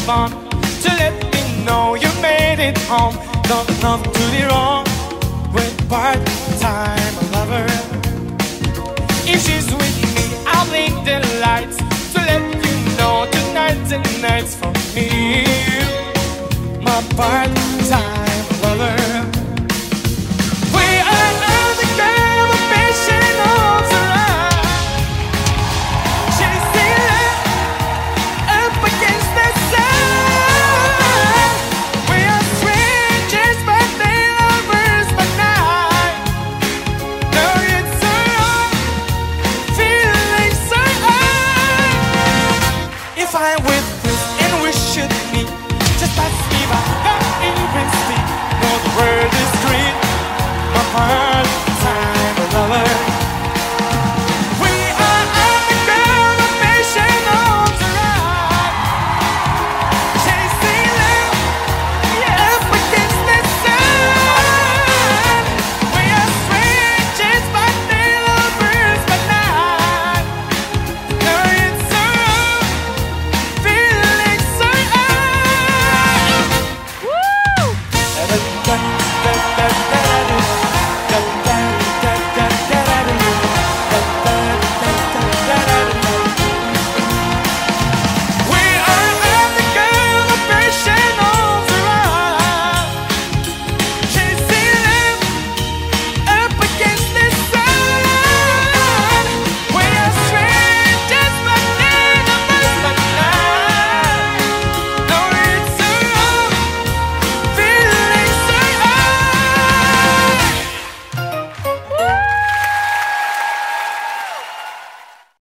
telephone to let me know you made it home. Don't come to the wrong with part-time lover. If she's with me, I'll blink the lights to let you know tonight's for me. My part